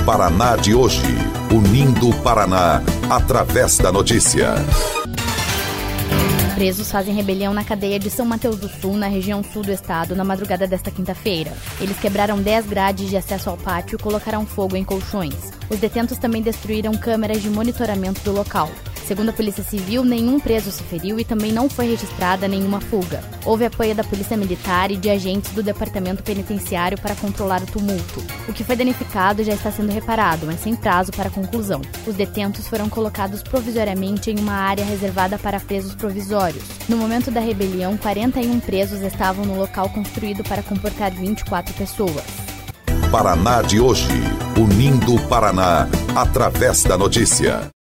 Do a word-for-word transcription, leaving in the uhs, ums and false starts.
Paraná de hoje, unindo o Paraná através da notícia. Presos fazem rebelião na cadeia de São Mateus do Sul, na região sul do estado, na madrugada desta quinta-feira. Eles quebraram dez grades de acesso ao pátio e colocaram fogo em colchões. Os detentos também destruíram câmeras de monitoramento do local. Segundo a Polícia Civil, nenhum preso se feriu e também não foi registrada nenhuma fuga. Houve apoio da Polícia Militar e de agentes do Departamento Penitenciário para controlar o tumulto. O que foi danificado já está sendo reparado, mas sem prazo para conclusão. Os detentos foram colocados provisoriamente em uma área reservada para presos provisórios. No momento da rebelião, quarenta e um presos estavam no local construído para comportar vinte e quatro pessoas. Paraná de hoje, unindo o Paraná através da notícia.